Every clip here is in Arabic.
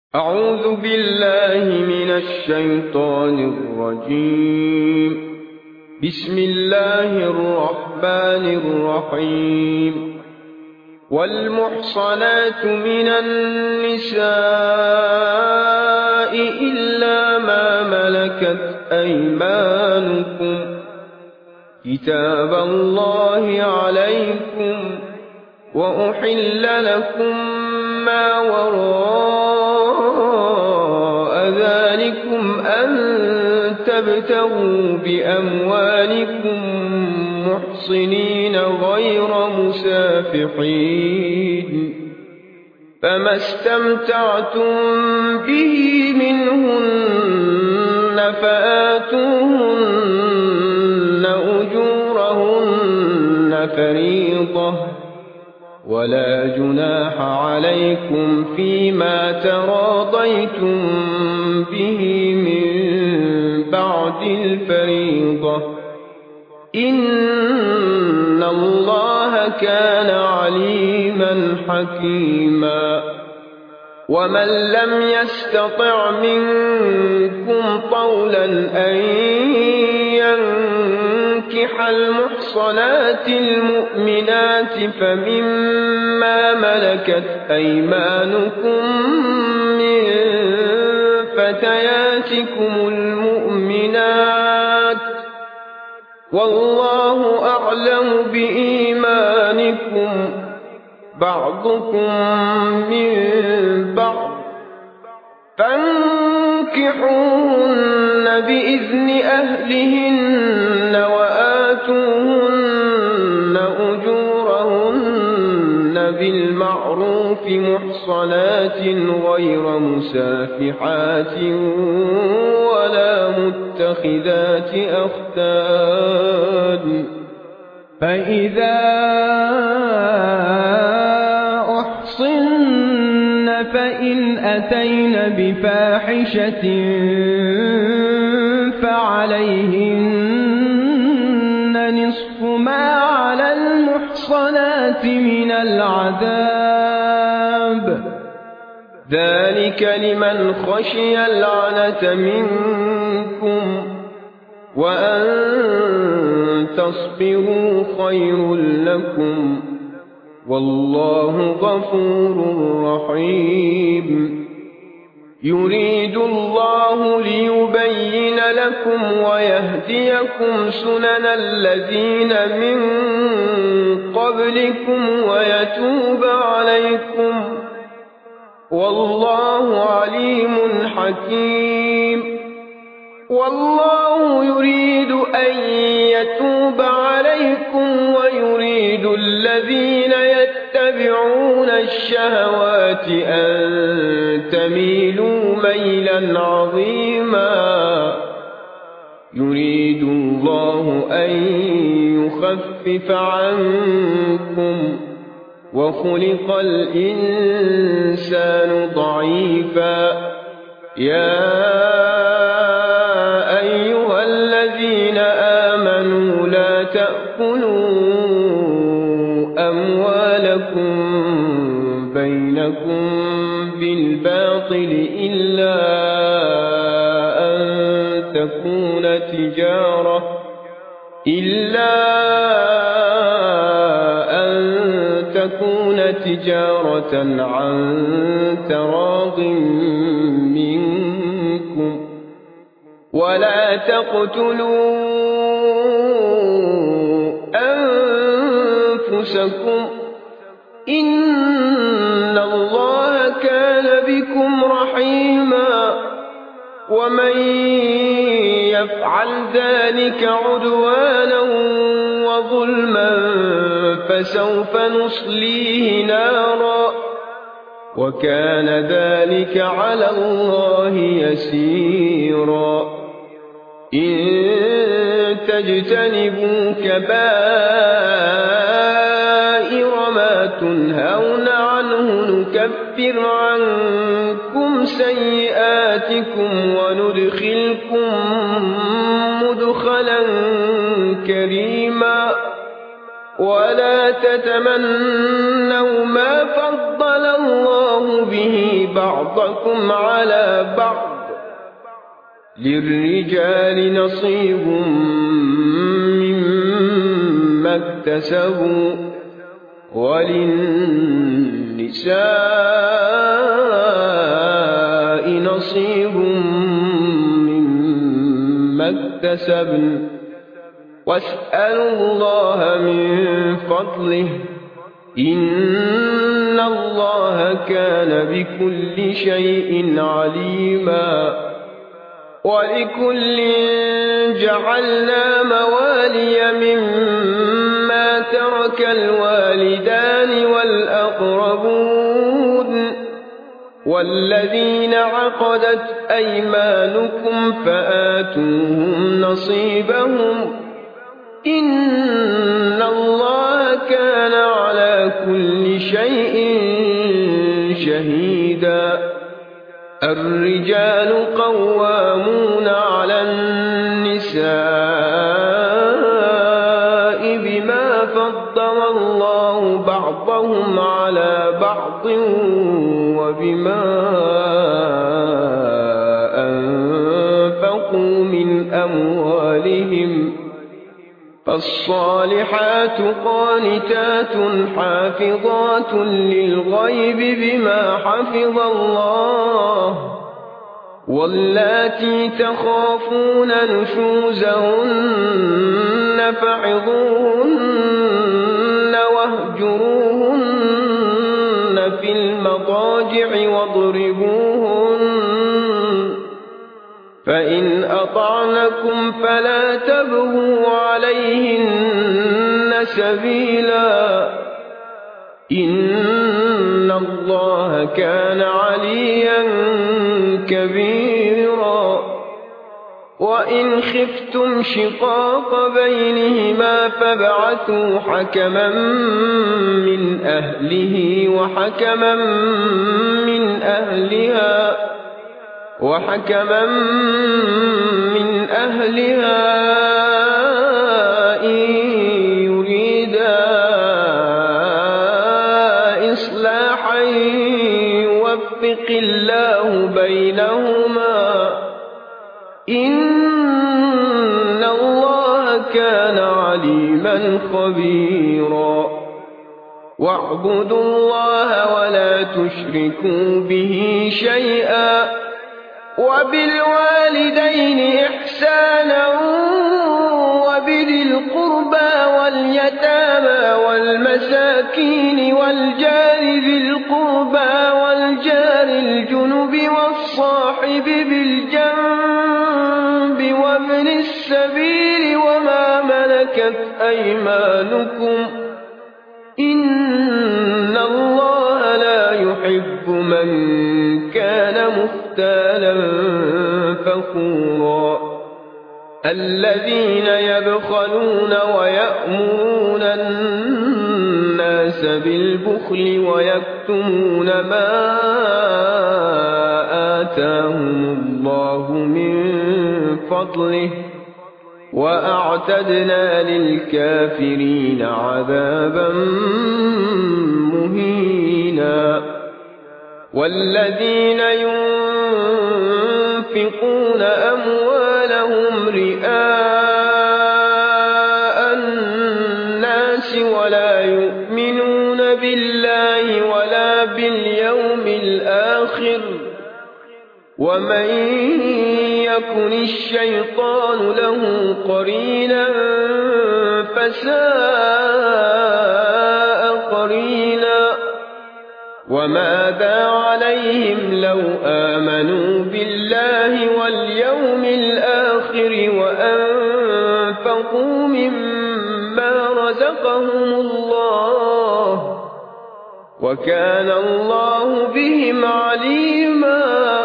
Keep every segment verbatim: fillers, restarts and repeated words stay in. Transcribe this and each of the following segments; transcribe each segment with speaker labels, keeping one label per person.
Speaker 1: أعوذ بالله من الشيطان الرجيم. بسم الله الرحمن الرحيم. والمحصنات من النساء إلا ما ملكت أيمانكم كتاب الله عليكم، وأحل لكم ما وراء ذلكم أن تبتغوا بأموالكم محصنين غير مسافحين، فما استمتعتم به منهن فآتوهن أجورهن فريضة، ولا جناح عليكم فيما تراضيتم به من بعد الفريضة، إن الله كان عليما حكيما. ومن لم يستطع منكم طولا أن ينكح المحصنات المؤمنات فمما ملكت أيمانكم من فتياتكم المؤمنات، والله أعلم بإيمانكم، بعضكم من بعض، فانكحوهن بإذن أهلهن وآتوهن أجورهن بالمعروف محصنات غير مسافحات ولا متخذات أخدان. فإذا أحصن فإن أتين بفاحشة فعليهن نصف ما على المحصنات من العذاب، ذلك لمن خشي العنة منكم، وأن تصبروا خير لكم، والله غفور رحيم. يريد الله ليبين لكم ويهديكم سنن الذين من قبلكم ويتوب عليكم، والله عليم حكيم. والله يريد أن يتوب عليكم ويريد الذين يتبعون الشهوات أن تميلوا ميلا عظيما. يريد الله أن يخفف عنكم، وخلق الإنسان ضعيفا. يا أيها الذين آمنوا لا تأكلوا أموالكم بينكم بالباطل إلا أن تكون تجارة إلا أن تكون تجارة عن تراض منكم، ولا تقتلوا أنفسكم، إن الله كان بكم رحيما. ومن يفعل ذلك عدوانا وظلما فسوف نصليه نارا، وكان ذلك على الله يسيرا. إن تجتنبوا كبائر ما تنهون عنه نكفر عنكم سيئاتكم وندخلكم مدخلا كريما. ولا تتمنوا ما فضل الله به بعضكم على بعض للرجال نصيب مما اكتسبوا وللنساء نصيب مما اكتسبن واسألوا الله من فضله إن الله كان بكل شيء عليما ولكل جعلنا موالي مما ترك الوالدان والأقربون والذين عقدت أيمانكم فآتوهم نصيبهم إن الله كان على كل شيء شهيدا الرجال قوامون على النساء بما فضل الله بعضهم على بعض وبما أنفقوا من أموالهم فالصالحات قانتات حافظات للغيب بما حفظ الله واللاتي تخافون نشوزهن فعظوهن واهجروهن في المضاجع واضربوهن فإن أطعنكم فلا تبغوا عليهن سبيلا إن الله كان عليا كبيرا وإن خفتم شقاق بينهما فابعثوا حكما من أهله وحكما من أهلها وحكما من أهلها إن يريدا إصلاحا يوفق الله بينهما إن الله كان عليما خبيرا واعبدوا الله ولا تشركوا به شيئا وبالوالدين إحسانا وبذي القربى واليتامى والمساكين والجار ذي القربى والجار الجنب والصاحب بالجنب وابن السبيل وما ملكت أيمانكم إن الله لا يحب من كان مختالا فخورا الذين يبخلون ويأمرون الناس بالبخل ويكتمون ما آتاهم الله من فضله وأعتدنا للكافرين عذابا مهينا والذين ينفقون أموالهم رئاء الناس ولا يؤمنون بالله ولا باليوم الآخر ومن يكن الشيطان له قرينا فساء قرينا وماذا عليهم لو آمنوا بالله واليوم الآخر وأنفقوا مما رزقهم الله وكان الله بهم عليما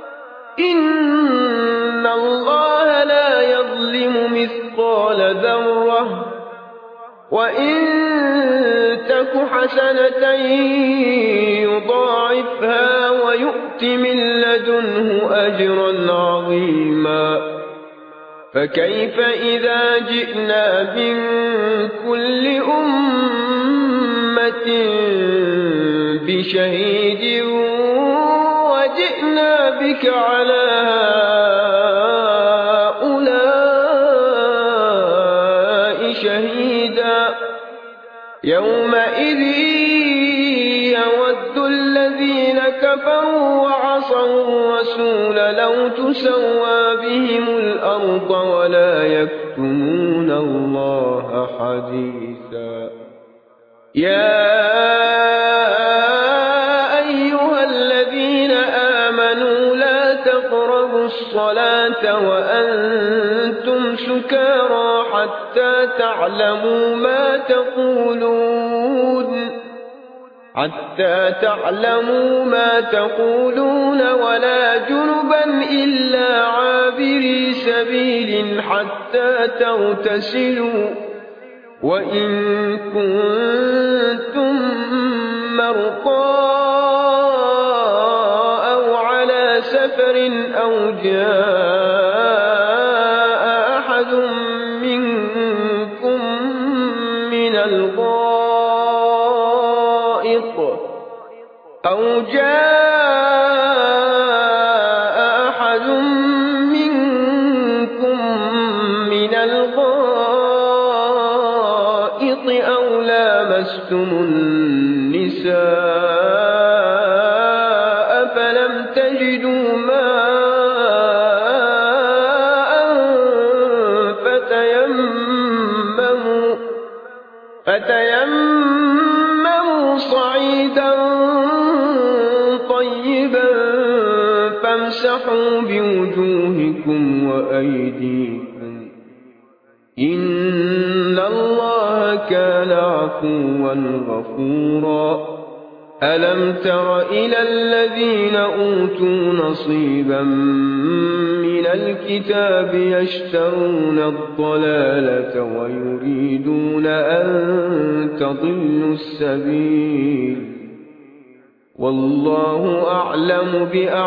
Speaker 1: إن الله لا يظلم مثقال ذرة وإن تك حسنة يضاعفها ويؤت من لدنه أجرا عظيما فكيف إذا جئنا من كل أمة بشهيد وجئنا بك على هؤلاء شهيدا يومئذ يود الذين كفروا وعصوا الرسول لو تسوى بهم الأرض ولا يكتمون الله حديثا يا أيها الذين آمنوا لا تقربوا الصلاة وأنتم سكارى حتى تعلموا ما تقولون حتى تعلموا ما تقولون ولا جنبا إلا عابري سبيل حتى تغتسلوا وإن كنتم مرضى أو على سفر أو جاء أحد منكم من الغائط أو جاء أحد منكم من الغائط أو لامستم النساء فلم تجدوا ماء فتيمموا فتيمموا صعيدا طيبا فامسحوا بوجوهكم وأيديكم إن الله كان عفوا غفورا ألم تر إلى الذين أوتوا نصيبا من الكتاب يشترون الضلالة ويريدون أن تضلوا السبيل والله أعلم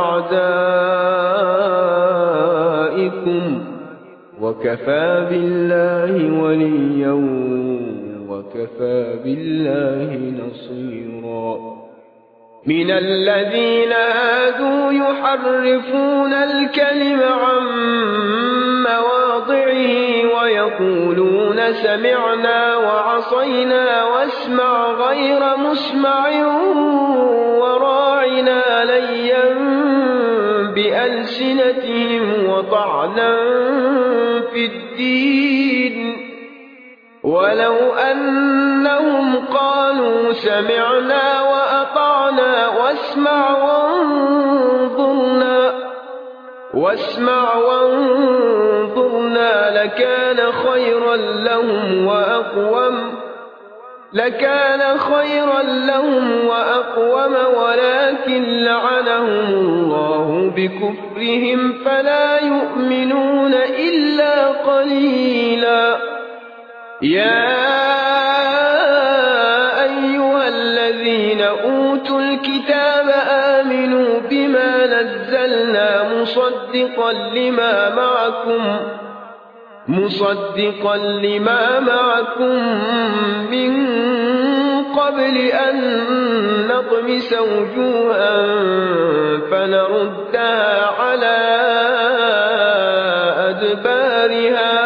Speaker 1: بأعدائكم وكفى بالله وليا وكفى بالله نصيرا من الذين هادوا يحرفون الكلم عن مواضعه ويقولون سمعنا وعصينا واسمع غير مسمع وراعنا ليا بألسنتهم وطعنا في الدين ولو أنهم قالوا سمعنا وأطعنا واسمع وانظرنا واسمع وانظرنا لكان خيرا لهم وأقوم لكان خيرا لهم وأقوم ولكن لعنهم الله بكفرهم فلا يؤمنون إلا قليلا يا أيها الذين أوتوا الكتاب آمنوا بما نزلنا مصدقا لما معكم مصدقا لما معكم من قبل أن نطمس وجوها فنردها على أدبارها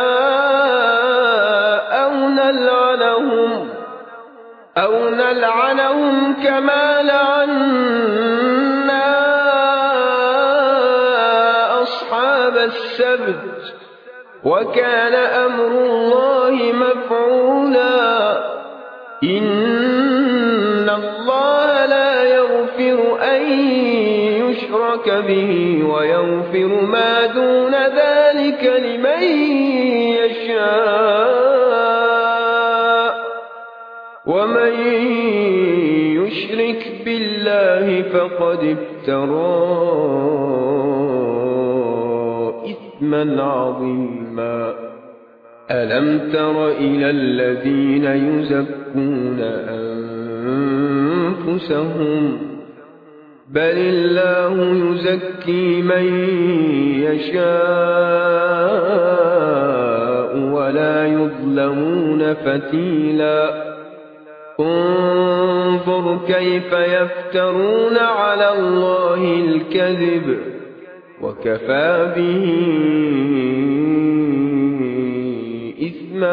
Speaker 1: أو نلعنهم أو نلعنهم كما لعنا أصحاب السبت وكان أمر الله مفعولا إن الله لا يغفر أن يشرك به ويغفر ما دون ذلك لمن يشاء ومن يشرك بالله فقد افترى إثما عظيما ألم تر إلى الذين يزكون أنفسهم بل الله يزكي من يشاء فتيلا انظر كيف يفترون على الله الكذب وكفى به إثما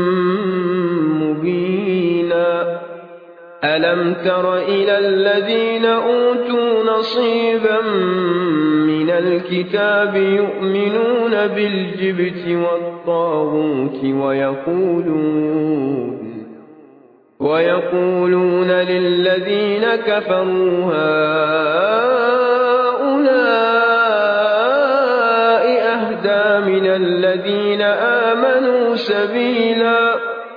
Speaker 1: مبينا ألم تر إلى الذين أوتوا نصيبا من الكتاب يؤمنون بالجبت والطاغوت ويقولون ويقولون للذين كفروا هؤلاء أهدى من الذين آمنوا سبيلا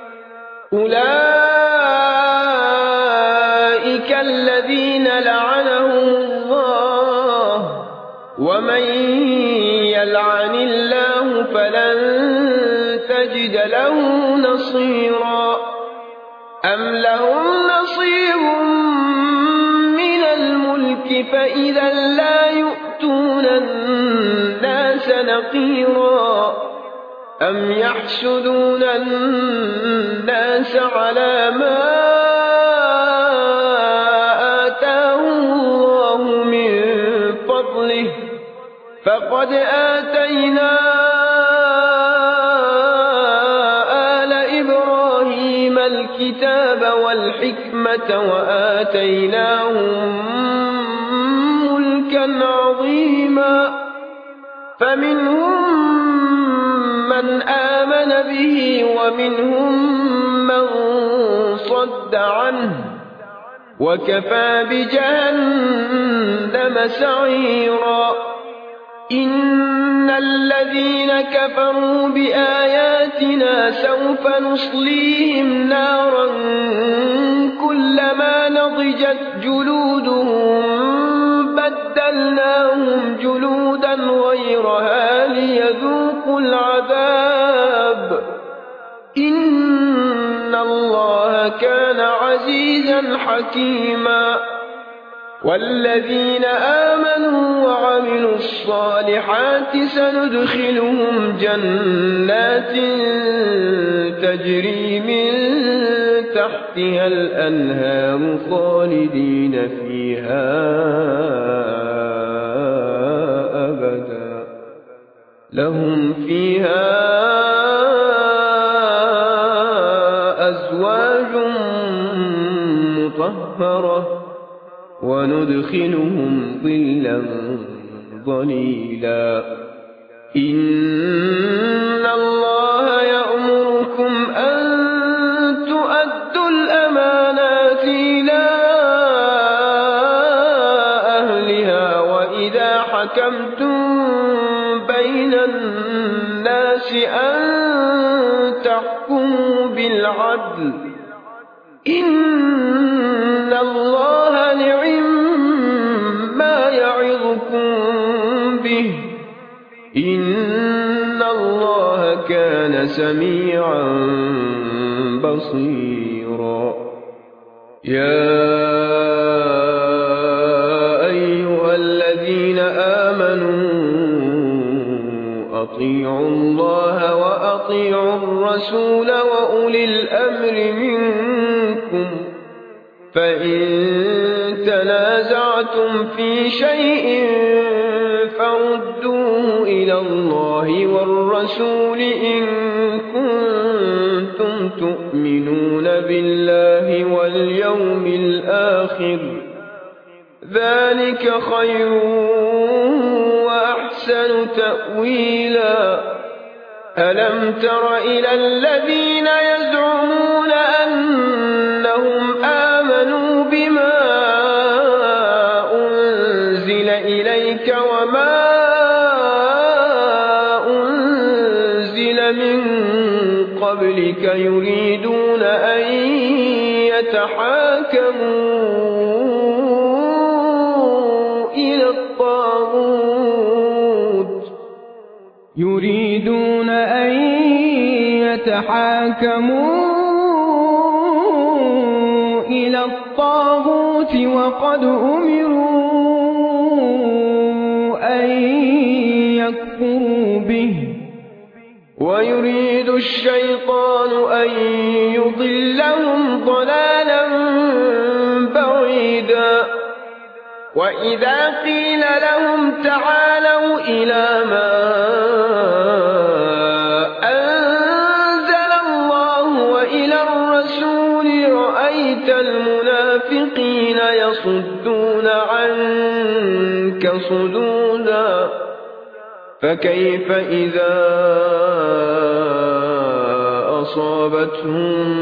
Speaker 1: أولئك الذين لعنهم الله ومن يلعن الله فلن تجد له نصيرا أم لهم نصيب من الملك فإذا لا يؤتون الناس نقيرا أم يحسدون الناس على ما آتاهم الله من فضله فقد آتينا الكتاب والحكمة وآتيناهم ملكا عظيما فمنهم من آمن به ومنهم من صد عنه وكفى بجهنم سعيرا إن الذين كفروا بآياتنا سوف نصليهم نارا كلما نضجت جلودهم بدلناهم جلودا غيرها ليذوقوا العذاب إن الله كان عزيزا حكيما والذين آمنوا وعملوا الصالحات سندخلهم جنات تجري من تحتها الأنهار خالدين فيها أبدا لهم فيها أزواج مطهرة وندخلهم ظلا ظليلا إن الله يأمركم أن تؤدوا الأمانات إلى أهلها وإذا حكمتم بين الناس أن تحكموا بالعدل إن الله نعم ما يعظكم به إن الله كان سميعا بصيرا يا أيها الذين آمنوا أطيعوا الله وأطيعوا الرسول وأولي الأمر منكم فإن تنازعتم في شيء فردوه إلى الله والرسول إن كنتم تؤمنون بالله واليوم الآخر ذلك خير وأحسن تأويلا ألم تر إلى الذين يزعمون أنهم آمنوا بما أنزل إليك وما أنزل من قبلك يريدون أن يتحاكموا إلى الطاغوت يريدون أن يتحاكموا إلى الطاغوت وقد أمروا أن يكفروا به ويريد الشيطان أن يضلهم ضلالا بعيدا وإذا قيل لهم تعالوا إلى ما أنزل الله وإلى الرسول رأيت المنافقين يصدون عنك صدودا فكيف إذا أصابتهم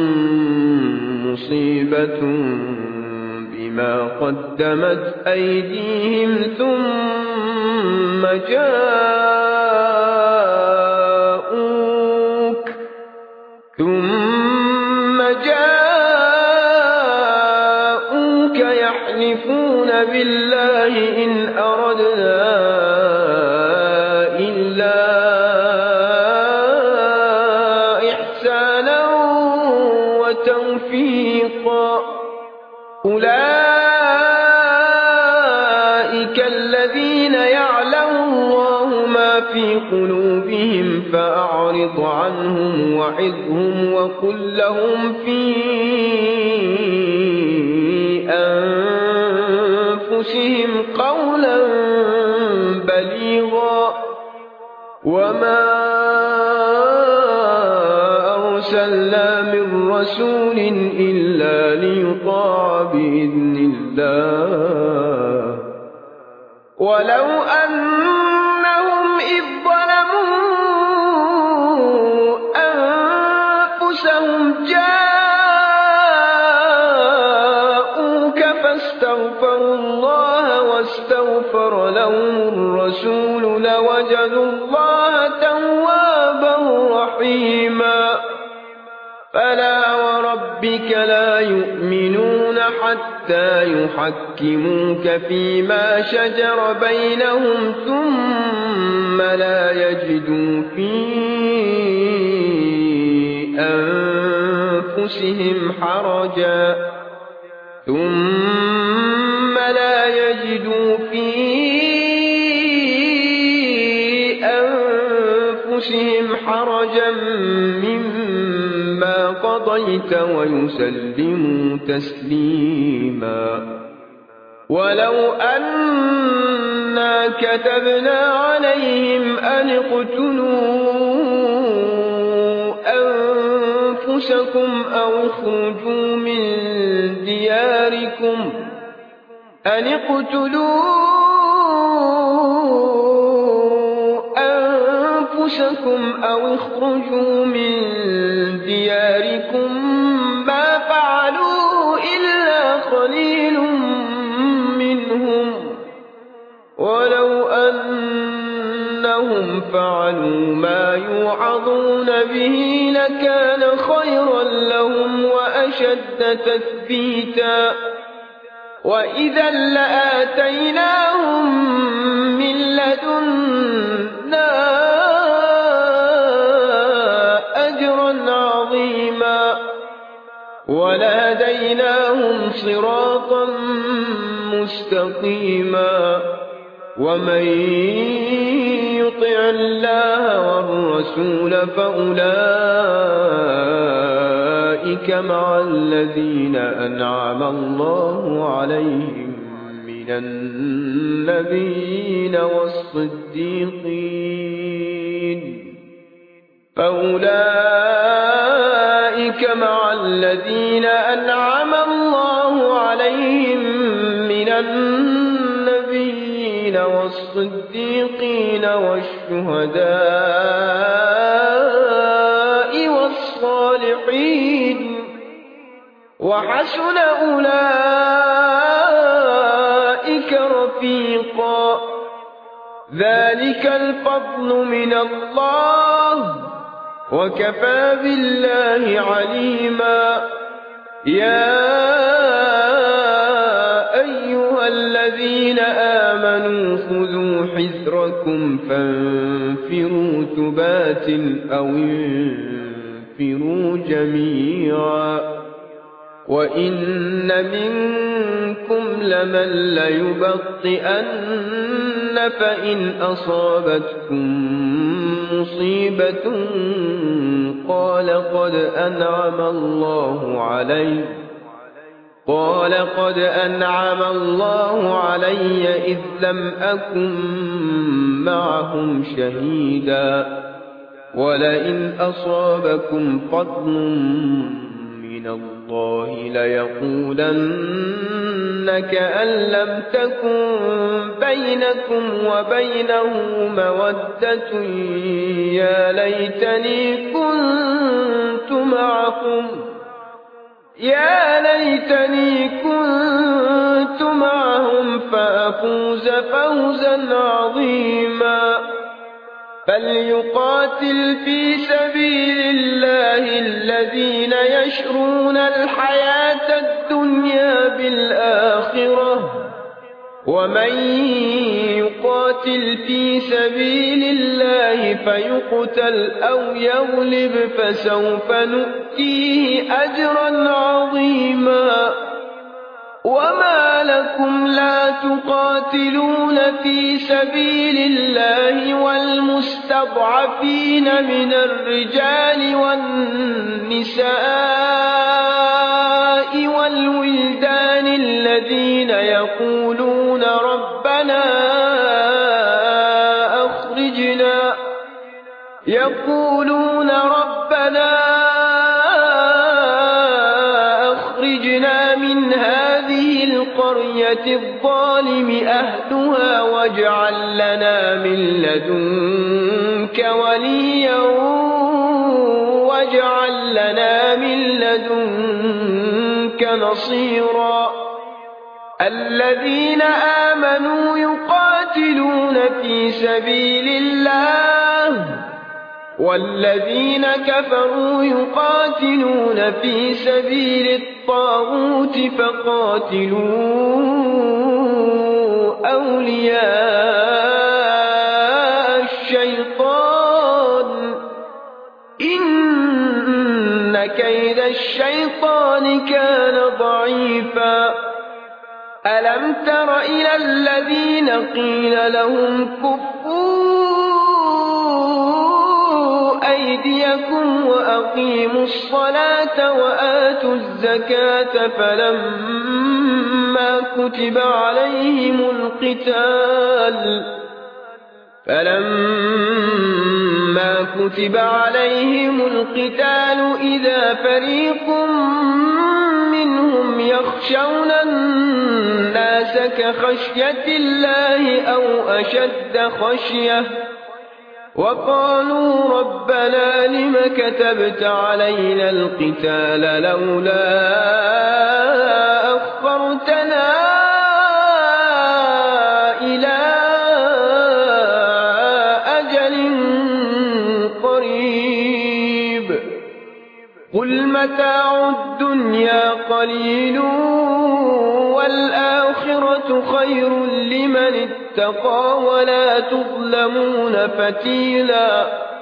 Speaker 1: مصيبة بما قدمت أيديهم ثم جاءوك ثم جاءوك يحلفون بالله إن أردنا إلا إحسانا وتوفيقا أولئك الذين يعلم الله ما في قلوبهم فأعرض عنهم وعظهم وقل لهم في أنفسهم قولا بليغا وما أرسلنا من رسول إلا ليطاع بإذن الله ولو أنهم إذ ظلموا أنفسهم جاءوك فاستغفروا الله واستغفر لهم الرسول لوجدوا الله توابا رحيما فلا وربك لا يؤمنون حتى يحكموك فيما شجر بينهم ثم لا يجدوا في أنفسهم حرجا ثم لا يجدوا في أنفسهم حرجا مما قضيت ويسلموا تسليما ولو أنا كتبنا عليهم أن اقتلوا أنفسكم أو اخرجوا من دياركم أن اقتلوا أنفسكم أو اخرجوا من دياركم ما فعلوا إلا قليل منهم ولو أنهم فعلوا ما يوعظون به لكان خيرا لهم وأشد تثبيتا وإذا لآتيناهم من لدنا أجرا عظيما ولهديناهم صراطا مستقيما ومن يطع الله والرسول فأولئك مع الذين أنعم الله عليهم من النبيين والصديقين فأولئك مع الذين أنعم الله عليهم من النبيين والصديقين والشهداء والصالحين وحسن أولئك رفيقا ذلك الفضل من الله وكفى بالله عليما يا أيها الذين آمنوا خذوا حذركم فانفروا ثبات أو انفروا جميعا وإن منكم لمن ليبطئن فإن أصابتكم مصيبة قال قد أنعم الله علي قال قد أنعم الله علي إذ لم أكن معهم شهيدا ولئن أصابكم فضل من الله ليقولن كأن لم تكن بينكم وبينه مودة يا ليتني كنت معكم يا ليتني كنت معهم فأفوز فوزا عظيما فليقاتل في سبيل الله الذين يشرون الحياة الدنيا بالآخرة ومن يقاتل في سبيل الله فيقتل أو يغلب فسوف نؤتيه أجرا عظيما وما لكم لا تقاتلون في سبيل الله والمستضعفين من الرجال والنساء والولدان الذين يقولون ربنا أخرجنا يقولون ربنا أخرجنا من هذه القرية الظالم أهلها واجعل لنا من لدنك وليا واجعل لنا من لدنك نصيرا الذين آمنوا يقاتلون في سبيل الله والذين كفروا يقاتلون في سبيل الطاغوت فقاتلوا أولياء الشيطان إن كيد الشيطان كان ضعيفا ألم تر إلى الذين قيل لهم كفوا أيديكم وأقيموا الصلاة وآتوا الزكاة فلما كتب عليهم القتال فلما كتب عليهم القتال إذا فريق منهم يخشون الناس كخشية الله أو أشد خشية وقالوا ربنا لم كتبت علينا القتال لولا أخرتنا إلى أجل قريب قل متاع الدنيا قليل والآخرة خير لمن اتقى ولا تظلمون فتيلا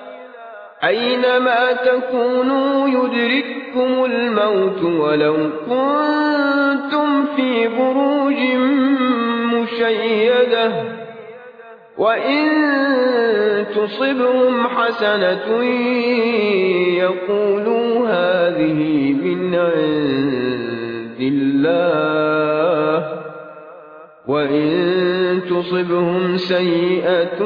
Speaker 1: أينما تكونوا يدرككم الموت ولو كنتم في بروج مشيدة وإن تصبهم حسنة يقولوا هذه من عند الله وإن تصبهم سيئة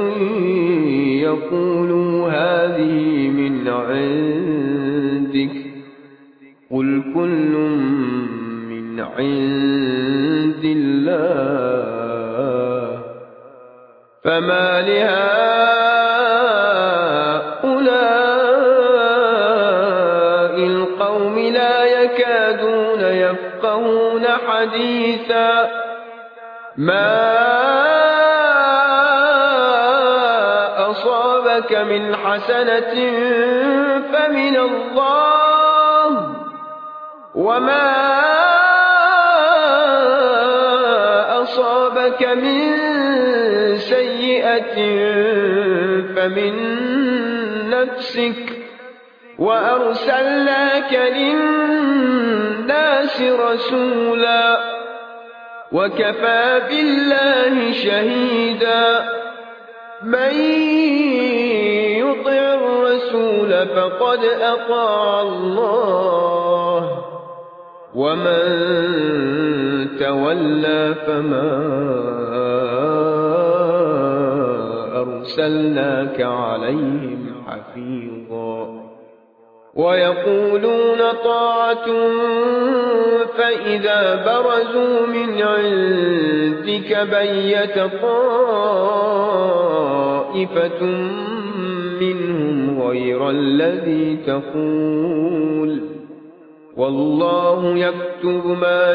Speaker 1: يقولوا هذه من عندك قل كل من عند الله فما لهؤلاء القوم لا يكادون يفقهون حديثا ما أصابك من حسنة فمن الله وما أصابك من سيئة فمن نفسك وأرسلناك للناس رسولا وكفى بالله شهيدا من يطع الرسول الرسول فقد أطاع الله ومن تولى فما أرسلناك عليهم حفيظا ويقولون طاعة فإذا برزوا من عندك بيت طائفة منهم غير الذي تقول والله يكتب ما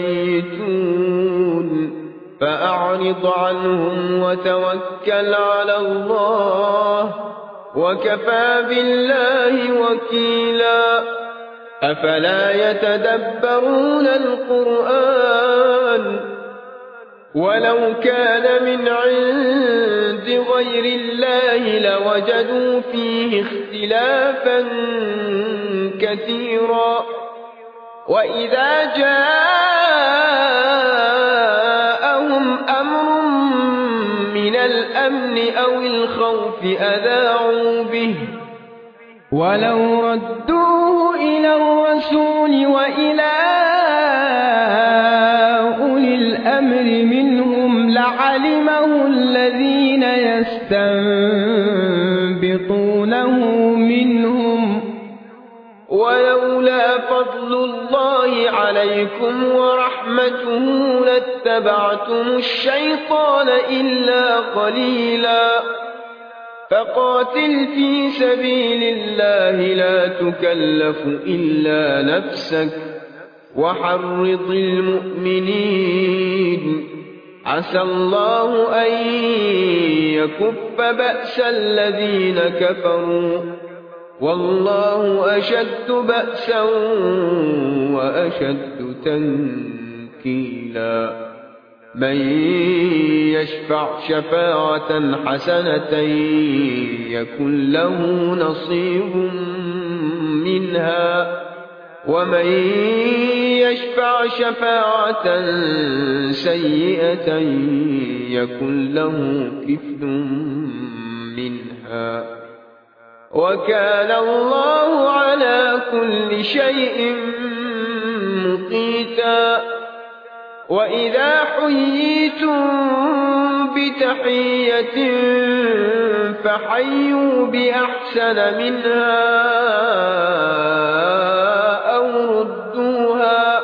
Speaker 1: يبيتون فأعرض عنهم وتوكل على الله وكفى بالله وكيلا أفلا يتدبرون القرآن ولو كان من عند غير الله لوجدوا فيه اختلافا كثيرا وإذا جاءهم أمر من الأمن أو الخوف أذاعوا به ولو ردوه إلى الرسول وإلى أولي الأمر منهم لعلمه الذين يستنبطونه منهم ولولا فضل الله عليكم ورحمته لاتبعتم الشيطان إلا قليلا فقاتل في سبيل الله لا تكلف إلا نفسك وحرض المؤمنين عسى الله أن يكف بأس الذين كفروا والله أشد بأسا وأشد تنكيلا من يشفع شفاعة حسنة يكن له نصيب منها ومن يشفع شفاعة سيئة يكن له كفل منها وكان الله على كل شيء مقيتا وإذا حييتم بتحية فحيوا بأحسن منها أو ردوها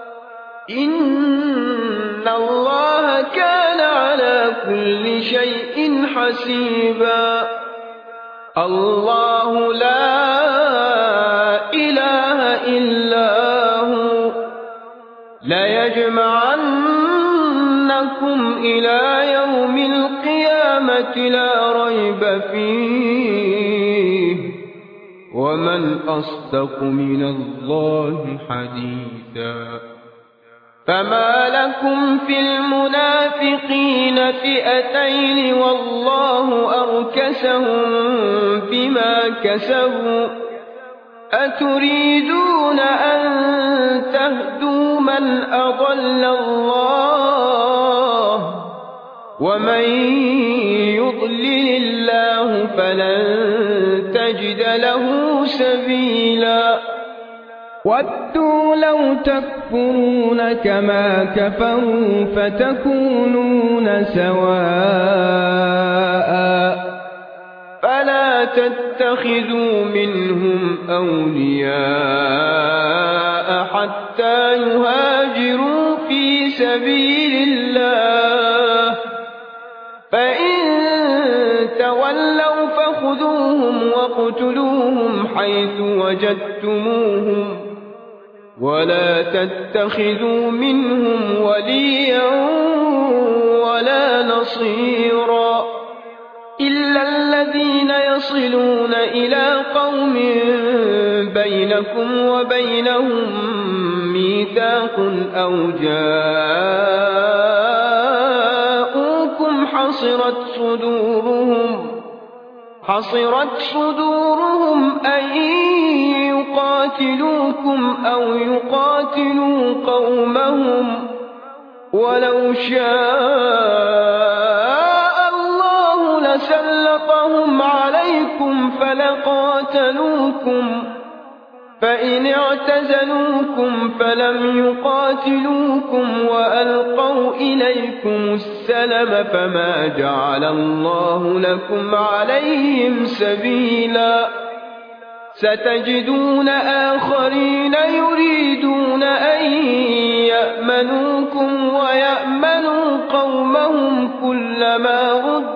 Speaker 1: إن الله كان على كل شيء حسيبا الله لا إله إلا هو ليجمعنكم إلى يوم القيامة لا ريب فيه ومن أصدق من الله حديثا فما لكم في المنافقين فئتين والله أركسهم بما كسبوا أتريدون أن تهدوا من أضل الله ومن يضلل الله فلن تجد له سبيلا ودوا لو تكفرون كما كفروا فتكونون سواء فلا تتخذوا منهم أولياء حتى يهاجروا في سبيل الله فإن تولوا فخذوهم واقتلوهم حيث وجدتموهم ولا تتخذوا منهم وليا ولا نصيرا إلا الذين يصلون إلى قوم بينكم وبينهم ميثاق أو جاءوكم حصرت صدورهم حصرت صدورهم أن يقاتلوكم أو يقاتلوا قومهم ولو شاء الله الله سلطهم عليكم فلقاتلوكم فإن اعتزلوكم فلم يقاتلوكم وألقوا إليكم السلم فما جعل الله لكم عليهم سبيلا ستجدون آخرين يريدون أن يأمنوكم ويأمنوا قومهم كلما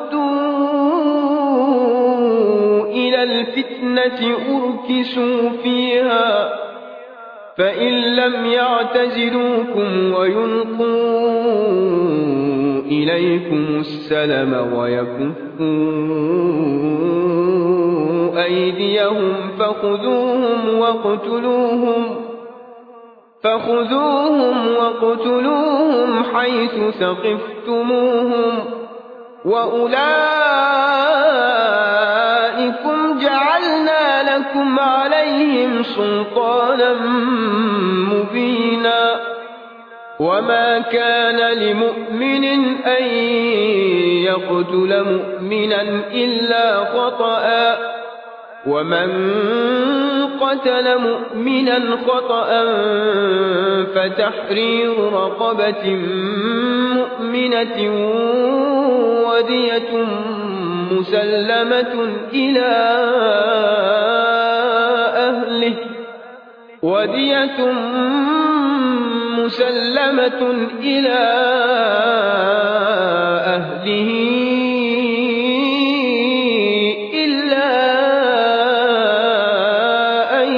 Speaker 1: ردوا إلى الفتنة أركسوا فيها فإن لم يعتزلوكم ويلقوا إليكم السلم ويكفوا أيديهم فخذوهم واقتلوهم فخذوهم واقتلوهم حيث ثقفتموهم وأولئكم جعلنا لكم عليهم سلطانا مبينا وما كان لمؤمن أن يقتل مؤمنا إلا خطأ ومن قتل مؤمنا خطأ فتحرير رقبة مؤمنة ودية مسلمة إلى أهله ودية مسلمة إلى أهله إلا أن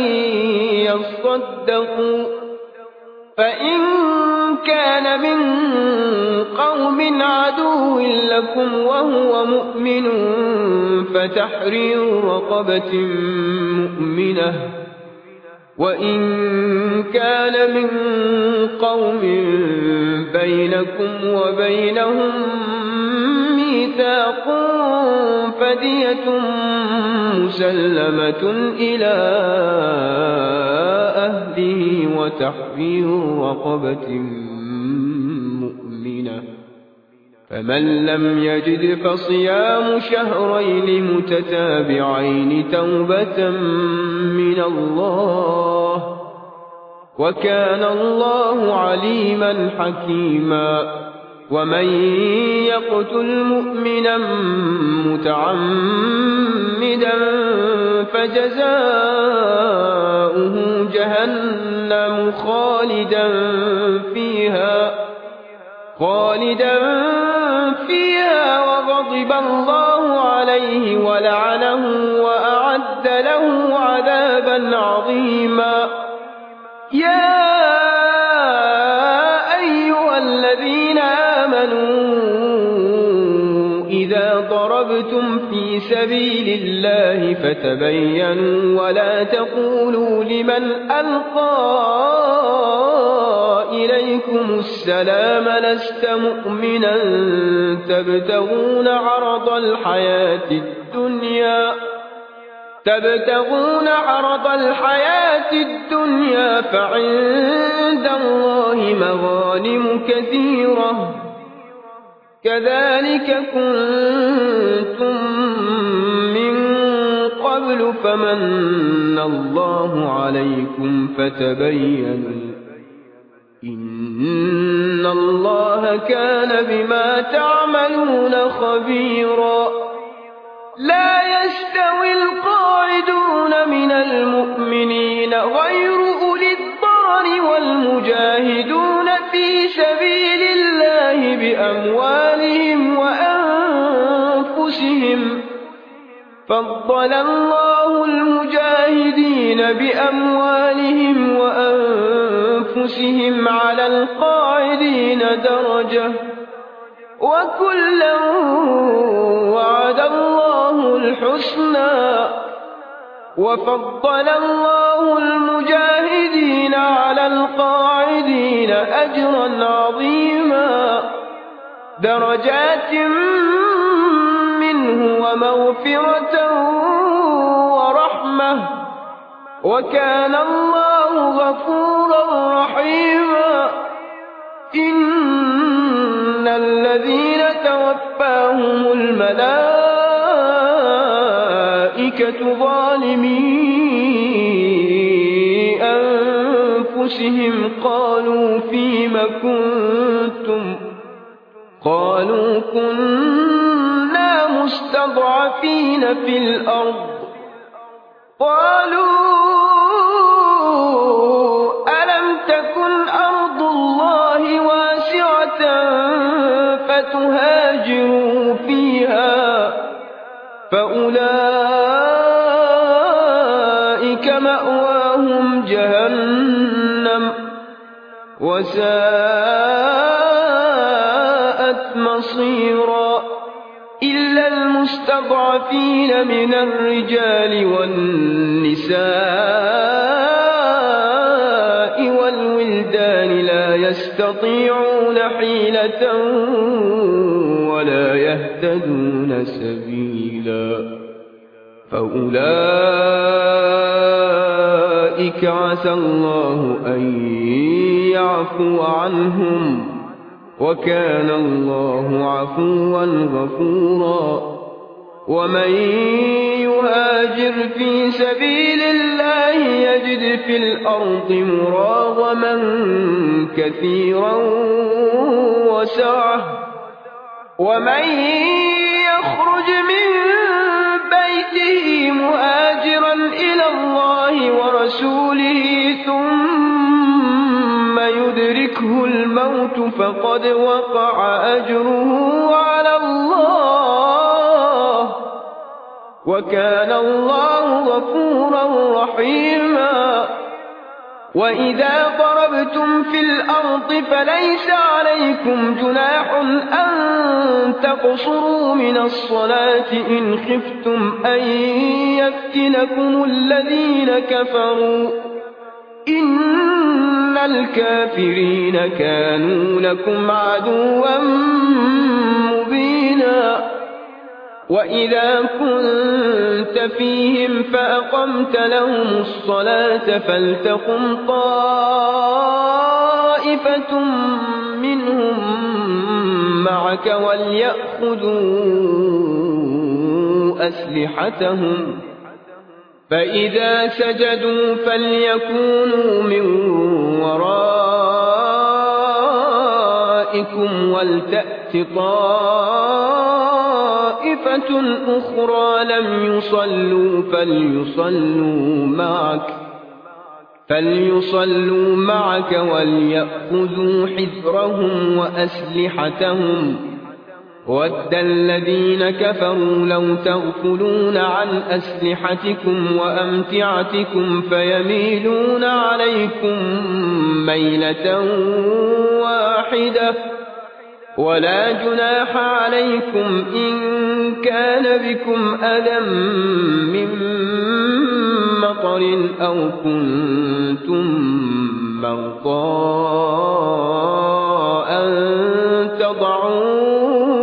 Speaker 1: يصدقوا فإن كان من قوم عدو لكم وهو مؤمن فتحرير رقبة مؤمنة وإن كان من قوم بينكم وبينهم ميثاق فدية مسلمة إلى أهله وتحرير رقبة مؤمنة فمن لم يجد فصيام شهرين متتابعين توبة من الله وكان الله عليما حكيما ومن يقتل مؤمنا متعمدا فجزاؤه جهنم خالدا فيها خالدا فيها وغضب الله عليه ولعنه وأعد له عذابا عظيما يا أيها الذين آمنوا إذا ضربتم في سبيل الله فتبينوا ولا تقولوا لمن ألقى إليكم السلام لست مؤمنا تبتغون عرض الحياة الدنيا تبتغون عرض الحياة الدنيا فعند الله مغانم كثيرة كذلك كنتم من قبل فمن الله عليكم فتبينوا إن الله كان بما تعملون خبيرا لا يستوي القاعدون من المؤمنين غير أولي الضرر والمجاهدون في سبيل الله بأموالهم وأنفسهم فضل الله المجاهدين بأموالهم وأنفسهم على القاعدين درجة وكلا وعد الله الحسنى وفضل الله المجاهدين على القاعدين أجرا عظيما درجات منه ومغفرة ورحمة وكان الله غفورا رحيما إن الذين توفاهم الملائكة الْمَلَائِكَةُ ظَالِمِي أَنفُسِهِمْ قَالُوا فِيمَ كُنتُمْ قَالُوا كُنَّا مُسْتَضْعَفِينَ فِي الْأَرْضِ قَالُوا أَلَمْ تَكُنْ أَرْضُ اللَّهِ وَاسِعَةً فَتُهَاجِرُوا فِيهَا فَأُولَئِكَ مَأْوَاهُمْ جَهَنَّمُ وَسَاءَتْ مَصِيرًا إِلَّا الْمُسْتَضْعَفِينَ مِنَ الرِّجَالِ وَالنِّسَاءِ وَالْوِلْدَانِ لَا يَسْتَطِيعُونَ حِيلَةً وَلَا يَهْتَدُونَ سَبِيلًا فَأُولَئِكَ عَسَى اللَّهُ أَن يَعْفُوَ عَنْهُمْ وَكَانَ اللَّهُ عَفُوًّا غَفُورًا وَمَن يُهَاجِرْ فِي سَبِيلِ اللَّهِ يَجِدْ فِي الْأَرْضِ مُرَاغَمًا كَثِيرًا وَسَعَةً وَمَن يَخْرُجْ مِن بَيْتِهِ مُهَاجِرًا إِلَى اللَّهِ وَرَسُولِهِ ثُمَّ يُدْرِكْهُ الْمَوْتُ فَقَدْ وَقَعَ أَجْرُهُ عَلَى اللَّهِ وَكَانَ اللَّهُ غَفُورًا رَّحِيمًا وَإِذَا ضَرَبْتُمْ فِي الْأَرْضِ فَلَيْسَ عَلَيْكُمْ جُنَاحٌ أَن تَقْصُرُوا مِنَ الصَّلَاةِ إِنْ خِفْتُمْ أَن يَفْتِنَكُمُ الَّذِينَ كَفَرُوا إِنَّ الْكَافِرِينَ كَانُوا لَكُمْ عَدُوًّا مُّبِينًا وَإِذَا كُنتَ فِيهِمْ فَأَقَمْتَ لَهُمُ الصَّلَاةَ فَلْتَقُمْ طَائِفَةٌ مِّنْهُم مَّعَكَ وَلْيَأْخُذُوا أَسْلِحَتَهُمْ فَإِذَا سَجَدُوا فَلْيَكُونُوا مِن وَرَائِكُمْ وَلْتَأْتِ طَائِفَةٌ أُخْرَىٰ لَمْ يُصَلُّوا فَلْيُصَلُّوا مَعَكَ فَلْيُصَلُّوا مَعَكَ وَلْيَأْخُذُوا حِذْرَهُمْ وَأَسْلِحَتَهُمْ وَدَّ الَّذِينَ كَفَرُوا لَوْ تَغْفُلُونَ عَنْ أَسْلِحَتِكُمْ وَأَمْتِعَتِكُمْ فَيَمِيلُونَ عَلَيْكُمْ مَيْلَةً وَاحِدَةً وَلَا جُنَاحَ عَلَيْكُمْ إِن كَانَ بِكُمْ أَذًى مِّن مَّطَرٍ أَوْ كُنتُم مَّرْضَىٰ أَن تَضَعُوا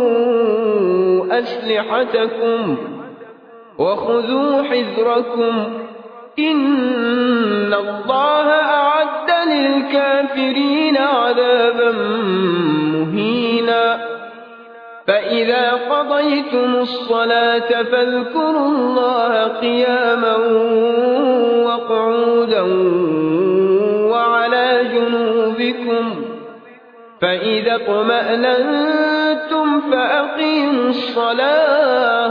Speaker 1: أَسْلِحَتَكُمْ وَخُذُوا حِذْرَكُمْ إِنَّ اللَّهَ أَعَدَّ لِلْكَافِرِينَ عَذَابًا مُّهِينًا فَإِذَا قَضَيْتُمُ الصَّلَاةَ فاذكروا اللَّهَ قِيَامًا وَقُعُودًا وَعَلَىٰ جُنُوبِكُمْ فَإِذَا اطْمَأْنَنتُمْ فَأَقِيمُوا الصَّلَاةَ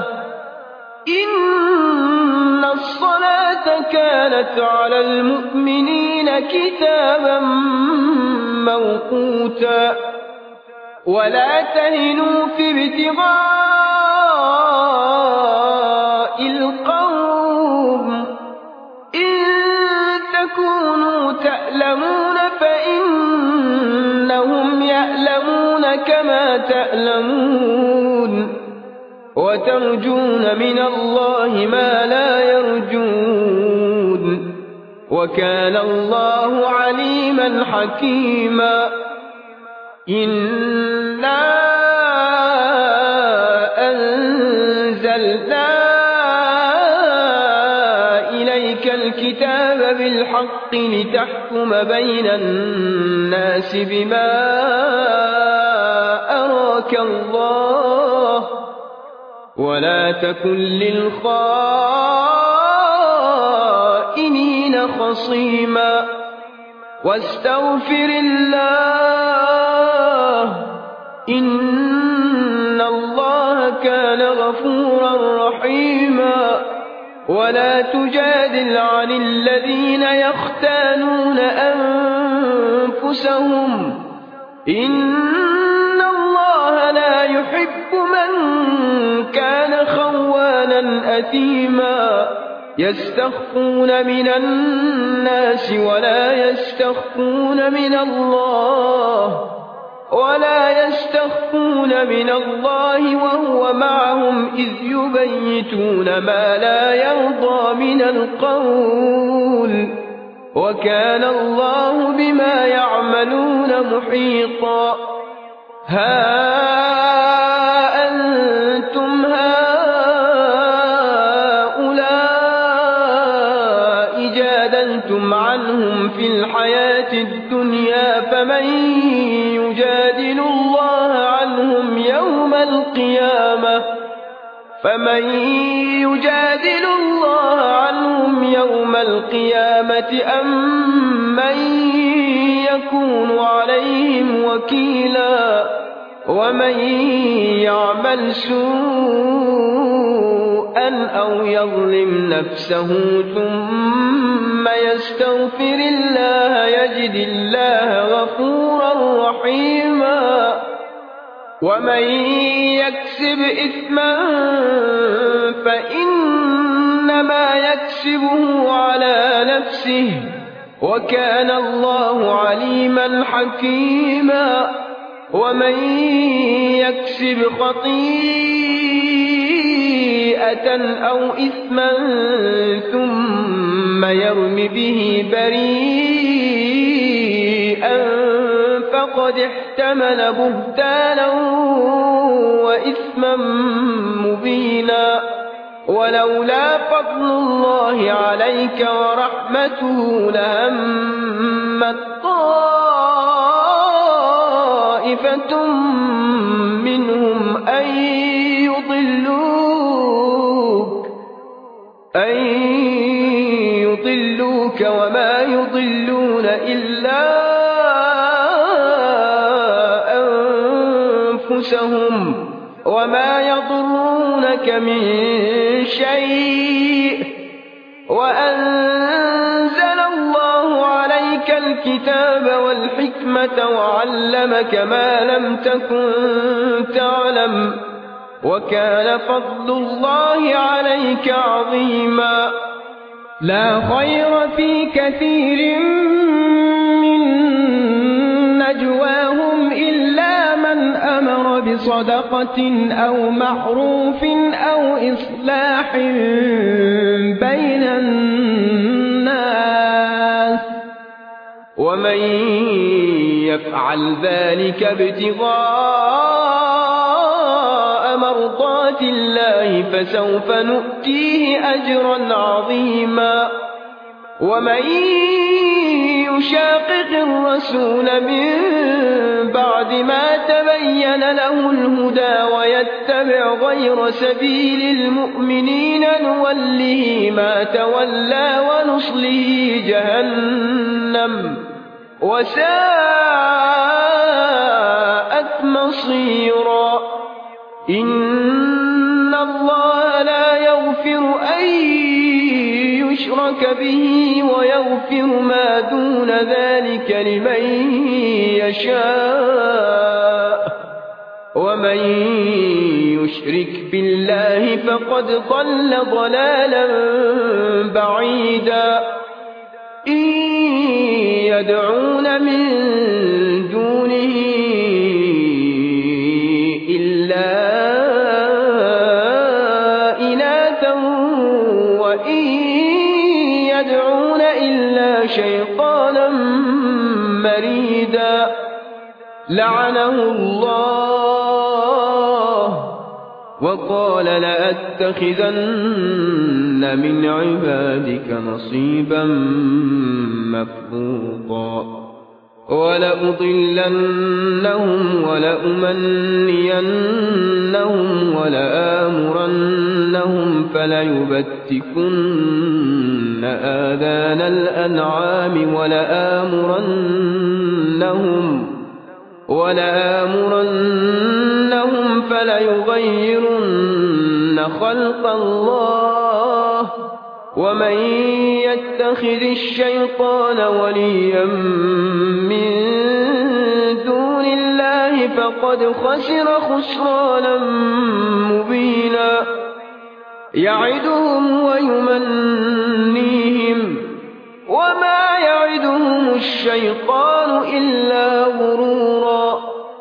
Speaker 1: إِنَّ الصَّلَاةَ كَانَتْ عَلَى الْمُؤْمِنِينَ كِتَابًا مَّوْقُوتًا وَلَا تَهِنُوا فِي ابْتِغَاءِ الْقَوْمِ إِن تَكُونُوا تَأْلَمُونَ فَإِنَّهُمْ يَأْلَمُونَ كَمَا تَأْلَمُونَ وَتَرْجُونَ مِنَ اللَّهِ مَا لَا يَرْجُونَ وَكَانَ اللَّهُ عَلِيمًا حَكِيمًا إِنَّا أَنزَلْنَا إِلَيْكَ الْكِتَابَ بِالْحَقِّ لِتَحْكُمَ بَيْنَ النَّاسِ بِمَا أَرَاكَ اللَّهُ ولا تكن للخائنين خصيما واستغفر الله إن الله كان غفورا رحيما ولا تجادل عن الذين يختانون أنفسهم إن الله لا يحب من كان خوانا أثيما يستخفون من الناس ولا يستخفون من الله ولا يستخفون من الله وهو معهم إذ يبيتون ما لا يرضى من القول وكان الله بما يعملون محيطا ها أنتم هؤلاء جادلتم عنهم في الحياة الدنيا فمن يجادل الله عنهم يوم القيامة فمن يجادل الله عنهم يوم القيامة أم من يكون عليهم وكيلا ومن يعمل سوءا أو يظلم نفسه ثم يستغفر الله يجد الله غفورا رحيما ومن يكسب إثما فإنما يكسبه على نفسه وكان الله عليما حكيما ومن يكسب خطيئة أو إثما ثم يرم به بريئا فقد احتمل بهتانا وإثما مبينا ولولا فضل الله عليك ورحمته لهمت طائفة منهم أن يضلوك أن يضلوك وما يضلون إلا أنفسهم وما يضرونك من شيء وأنزل الله عليك الكتاب والحكمة وعلمك ما لم تكن تعلم وكان فضل الله عليك عظيما لا خير في كثير من نجواهم إلا من أمر بصدقة أو معروف أو إصلاح بين الناس ومن يفعل ذلك ابتغاء مرضات الله فسوف نؤتيه أجرا عظيما ومن يشاقق الرسول من بعد ما تبين له الهدى ويتبع غير سبيل المؤمنين نوله ما تولى ونصله جهنم وساءت مصيرا إن الله لا يغفر أن يشرك به ويغفر ما دون ذلك لمن يشاء ومن يشرك بالله فقد ضل ضلالا بعيدا إن يدعون من دونه إلا إناثا وإن يدعون إلا شيطانا مريدا لعنه الله وقال لأتخذن من عبادك نصيبا مفروضا ولأضلنهم ولأمنينهم ولآمرنهم فليبتكن آذان الأنعام ولآمرنهم ولآمرنهم فليغيرن خلق الله ومن يتخذ الشيطان وليا من دون الله فقد خسر خسرانا مبينا يعدهم ويمنيهم وما يعدهم الشيطان إلا غرورا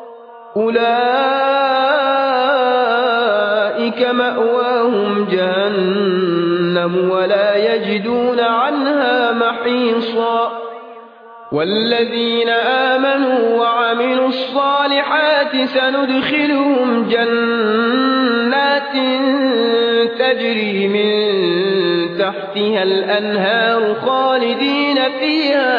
Speaker 1: أولئك مأواهم جهنم ولا يجدون عنها محيصا والذين آمنوا وعملوا الصالحات سندخلهم جنات تجري من تحتها الأنهار خالدين فيها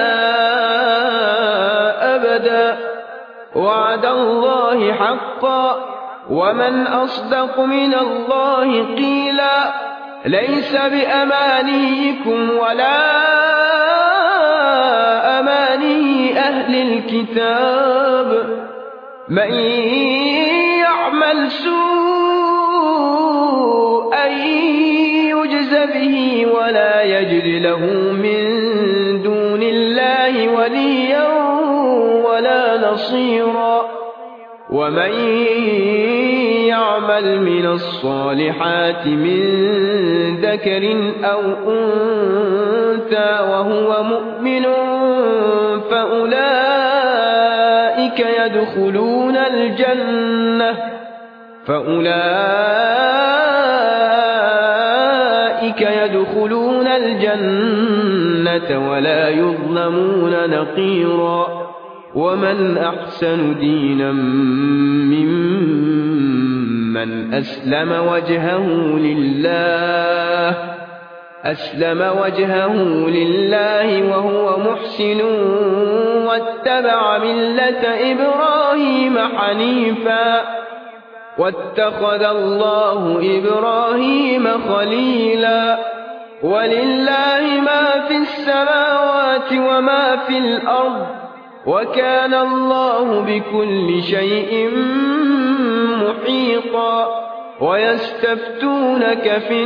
Speaker 1: أبدا وعد الله حقا ومن أصدق من الله قيلا ليس بأمانيكم ولا أماني أهل الكتاب من يعمل سوءا يجز به ولا يجد له من دون الله وليا ولا نصيرا ومن يعمل من الصالحات من ذكر أو أنثى وهو مؤمن فأولئك يدخلون الجنة فأولئك يدخلون الجنة ولا يظلمون نقيرا ومن أحسن دينا ممن أسلم وجهه لله أسلم وجهه لله وهو محسن واتبع ملة إبراهيم حنيفا واتخذ الله إبراهيم خليلا ولله ما في السماوات وما في الأرض وكان الله بكل شيء محيطا ويستفتونك في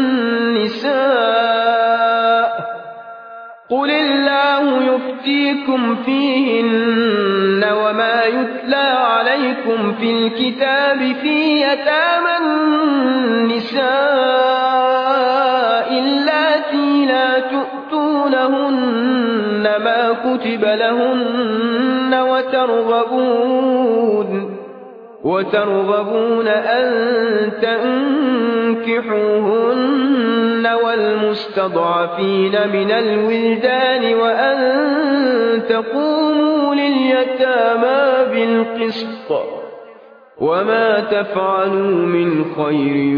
Speaker 1: النساء قل الله يفتيكم فيهن وما يتلى عليكم في الكتاب في يتامى النساء اللاتي لا تؤتونهن ما كتب لهن وترغبون وترغبون أن تنكحوهن والمستضعفين من الولدان وأن تقوموا لليتامى بالقسط وما تفعلوا من خير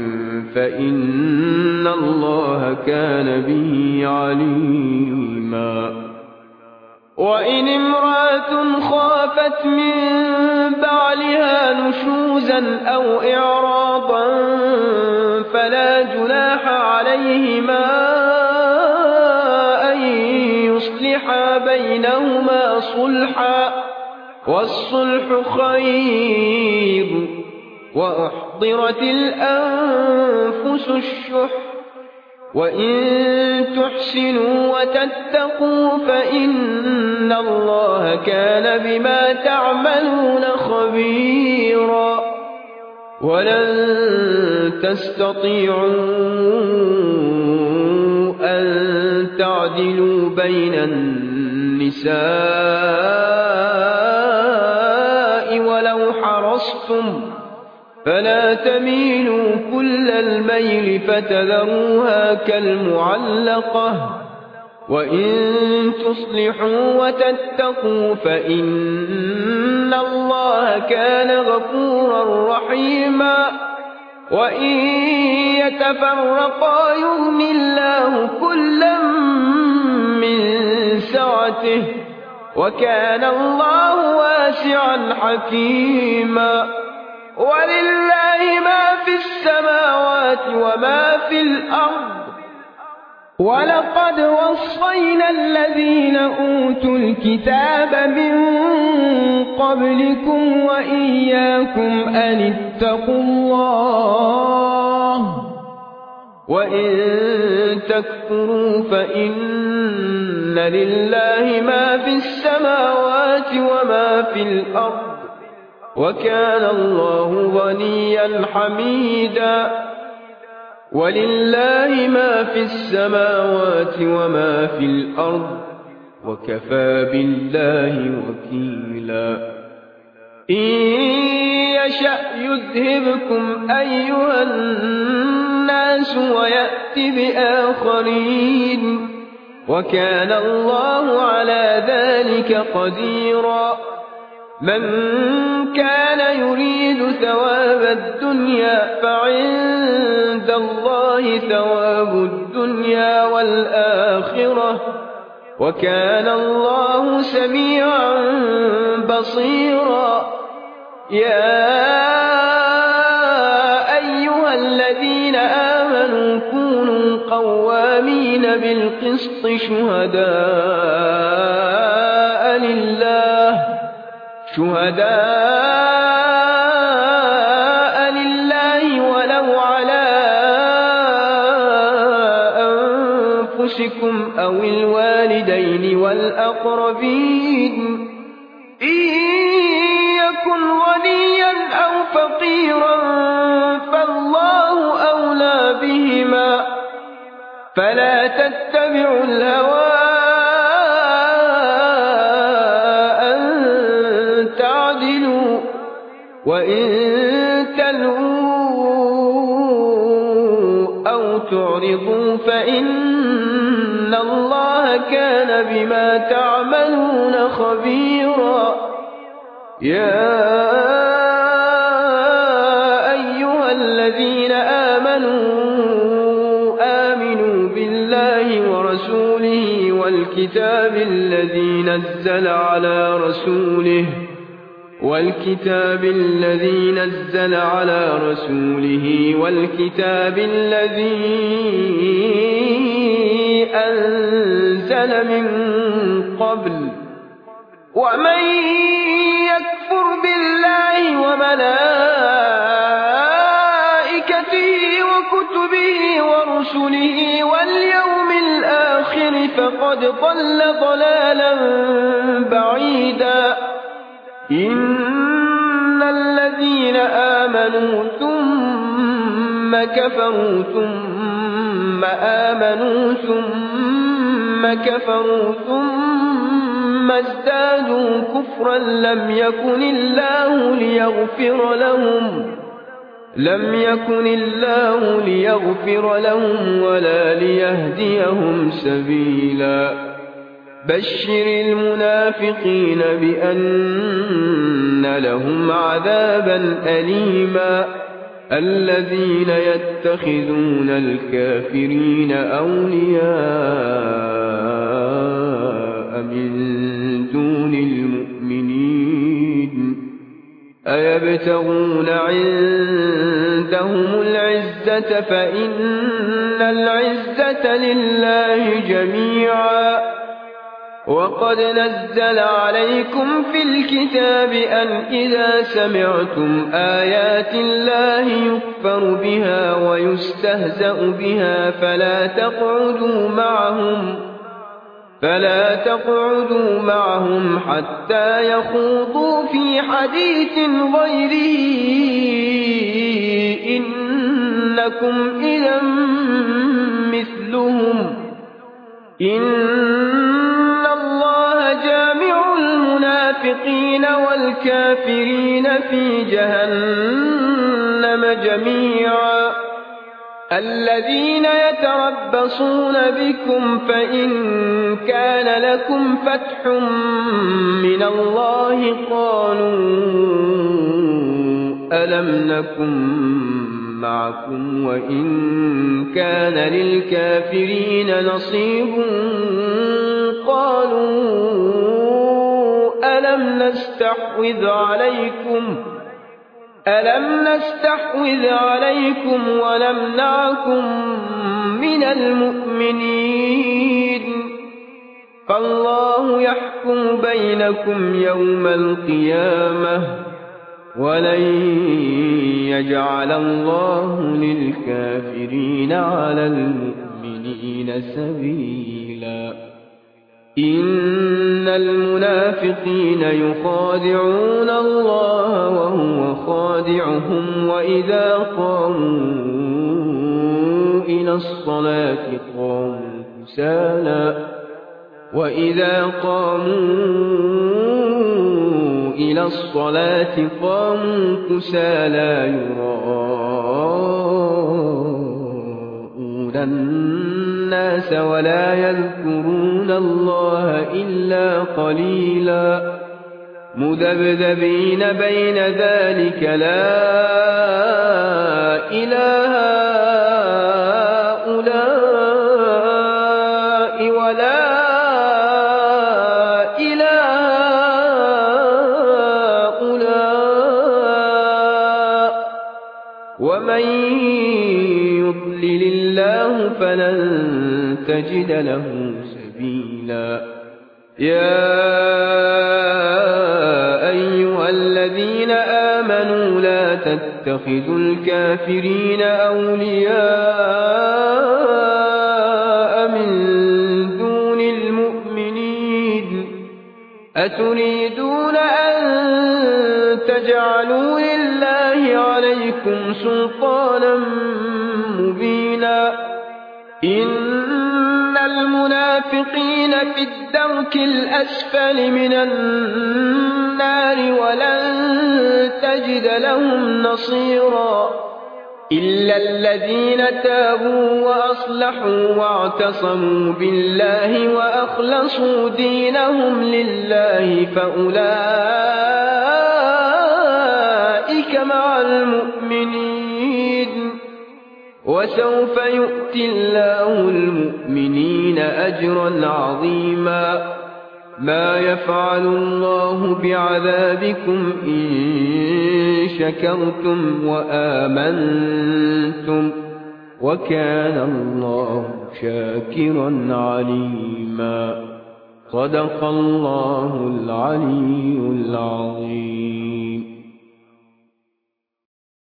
Speaker 1: فإن الله كان به عليما وإن امرأة خافت من بعلها نشوزا أو إعراضا فلا جناح عليهما أن يصلحا بينهما صلحا والصلح خير وأحضرت الأنفس الشح وإن تحسنوا وتتقوا فإن الله كان بما تعملون خبيرا ولن تستطيعوا أن تعدلوا بين النساء ولو حرصتم فلا تميلوا كل الميل فتذروها كالمعلقة وإن تصلحوا وتتقوا فإن الله كان غفورا رحيما وإن يتفرقا يغني الله كلا من سعته وكان الله واسعا حكيما ولله ما في السماوات وما في الأرض ولقد وصينا الذين أوتوا الكتاب من قبلكم وإياكم أن اتقوا الله وإن تكفروا فإن لله ما في السماوات وما في الأرض وكان الله غنيا حميدا ولله ما في السماوات وما في الأرض وكفى بالله وكيلا إن يشأ يذهبكم أيها الناس ويأت بآخرين وكان الله على ذلك قديرا من كان يريد ثواب الدنيا فعند الله ثواب الدنيا والآخرة وكان الله سميعا بصيرا يا أيها الذين آمنوا كونوا قوامين بالقسط شهداء لله شهداء لله ولو على أنفسكم أو الوالدين والأقربين إن يكن غنيا أو فقيرا فالله أولى بهما فلا تتبعوا الهوى وإن تلووا أو تعرضوا فإن الله كان بما تعملون خبيرا يا أيها الذين آمنوا آمنوا بالله ورسوله والكتاب الذي نزل على رسوله والكتاب الذي نزل على رسوله والكتاب الذي أنزل من قبل ومن يكفر بالله وملائكته وكتبه ورسله واليوم الآخر فقد ضل ضلالا بعيدا إن الذين آمنوا ثم كفروا ثم آمنوا ثم كفروا ثم ازدادوا كفرا لم يكن الله ليغفر لهم لم يكن الله ليغفر لهم ولا ليهديهم سبيلا بشر المنافقين بأن لهم عذابا أليما الذين يتخذون الكافرين أولياء من دون المؤمنين أيبتغون عندهم العزة فإن العزة لله جميعا وقد نزل عليكم في الكتاب أن إذا سمعتم آيات الله يكفر بها ويستهزأ بها فلا تقعدوا معهم فلا تقعدوا معهم حتى يخوضوا في حديث غيره إنكم إذا مثلهم إن الله جامع المنافقين والكافرين في جهنم جميعا الذين يتربصون بكم فإن كان لكم فتح من الله قالوا ألم نكن معكم وإن كان للكافرين نصيب قالوا ألم نستحوذ عليكم ألم نستحوذ عليكم ونمنعكم من المؤمنين فالله يحكم بينكم يوم القيامة ولن يجعل الله للكافرين على المؤمنين سبيلا إن المنافقين يخادعون الله وهو خادعهم وإذا قاموا إلى الصلاة قاموا كسالى وإذا قاموا إلى الصلاة قاموا كسالى يراءون الناس ولا يذكرون الله إلا قليلا مذبذبين بين ذلك لا إله هؤلاء ولا ومن يضلل الله فلن تجد له سبيلا يا أيها الذين آمنوا لا تتخذوا الكافرين أولياء من دون المؤمنين أتريدون أن تجعلوا لله عليكم سلطانا مبينا إن المنافقين في الدرك الأسفل من النار ولن تجد لهم نصيرا إلا الذين تابوا وأصلحوا واعتصموا بالله وأخلصوا دينهم لله فأولئك مع المؤمنين وسوف يؤتي الله المؤمنين أجرا عظيما ما يفعل الله بعذابكم إن شكرتم وآمنتم وكان الله شاكرا عليما صدق الله العلي العظيم.